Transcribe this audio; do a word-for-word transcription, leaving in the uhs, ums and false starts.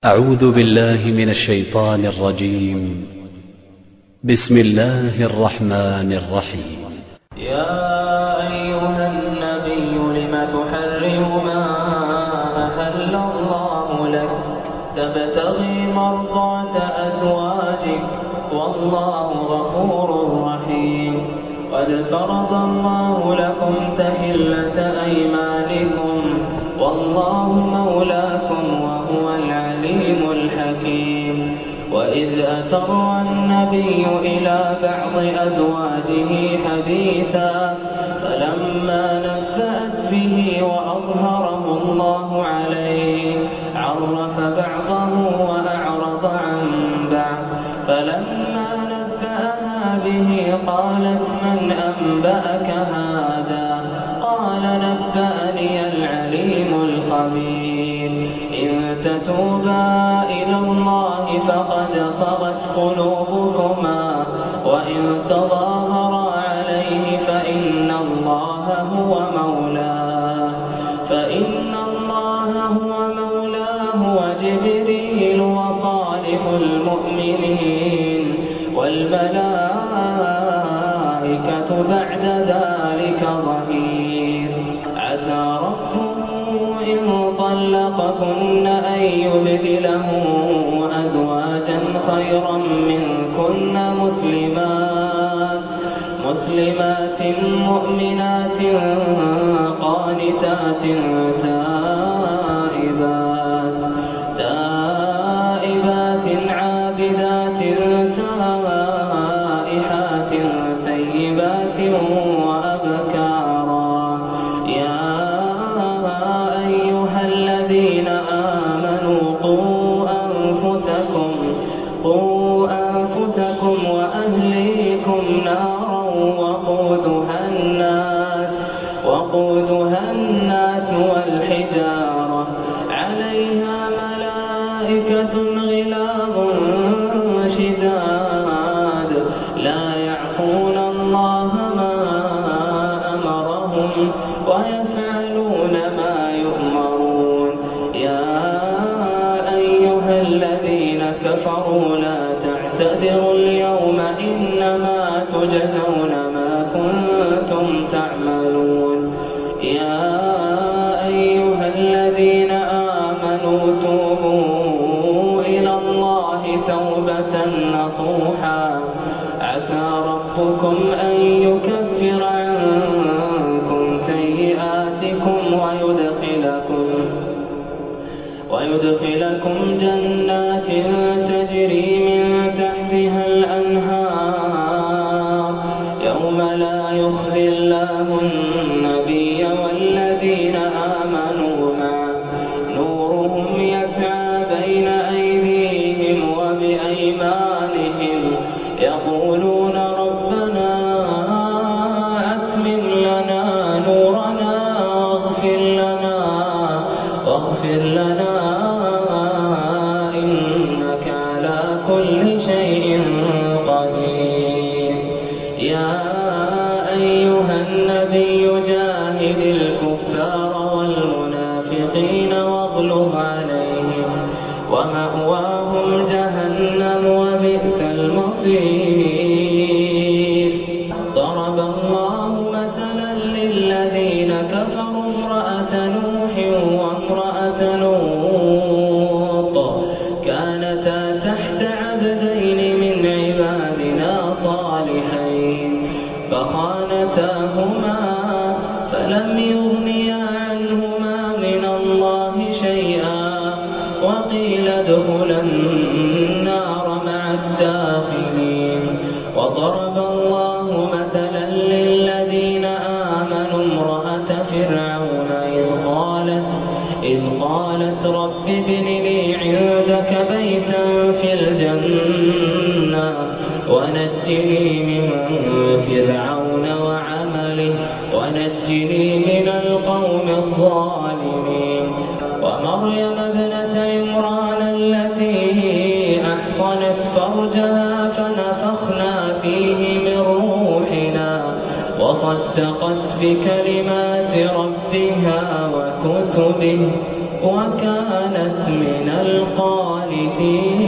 أعوذ بالله من الشيطان الرجيم. بسم الله الرحمن الرحيم. يا أيها النبي لم تحرم ما أحل الله لك تبتغي مرضات أزواجك والله غفور رحيم. قد فرض الله لكم تحلة أيمانكم والله مولاكم وهو العليم الحكيم. وإذ أسر النبي إلى بعض أزواجه حديثا فلما نبأت به وأظهره الله عليه عرف بعضه وأعرض عن بعض. فلما نبأها به قالت من أنبأك هذا؟ قال نبأني العليم الخبير. إن تتوبا إلى الله فقد صغت قلوبكما وإن تظاهرا عليه فإن الله هو مولاه فإن الله هو مولاه وجبريل وصالح المؤمنين والملائكة بعد ذلك ظهير. عسى ربه إن طلقكن أن يبدله أزواجا خيرا منكن مسلمات مسلمات مؤمنات قانتات تائبات تائبات عابدات سائحات ثيبات وأبكارا. يا أيها الذين آمنوا قوا أنفسكم قوا أنفسكم وأهليكم نارا وقودها الناس وقودها الناس والحجارة عليها ملائكة غلاظ شداد لا يعصون الله ما أمرهم ويفعلون ما يؤمرون. يا أيها الذين كفروا لا تعتذروا اليوم إنما تجزون ما كنتم تعملون. يا أيها الذين آمنوا توبوا إلى الله توبة نصوحا عسى ربكم أن يكفر عنكم سيئاتكم ويدخلكم ويدخلكم جنات تجري من تحتها الأنهار يوم لا يخزي الله النبي والذين آمنوا معه نورهم يسعى بين أيديهم وبأيمانهم يقولون ربنا أتمم لنا نورنا واغفر لنا واغفر لنا إنك على كل شيء قدير. يا أيها النبي جاهد الكفار والمنافقين واغلظ عليهم ومأواهم جهنم وبئس المصير. ضرب الله مثلا للذين كفروا امرأة نوح وامرأة لوط كانتا تحت عبدين من عبادنا صالحين فخانتاهما فلم يغنيا عنهما من الله شيئا وقيل ادخلا النار مع الداخلين. وضرب الله مثلا للذين آمنوا امرأة فرعون إذ قالت إذ قالت رب ابن لي عندك بيتا في الجنة ونجني من فرعون وعمله ونجني من القوم الظالمين. ومريم ابنة عمران التي أحصنت فرجها فنفخنا فيه من روحنا وصدقت بكلمات ربها وكتبه وكانت من القانتين.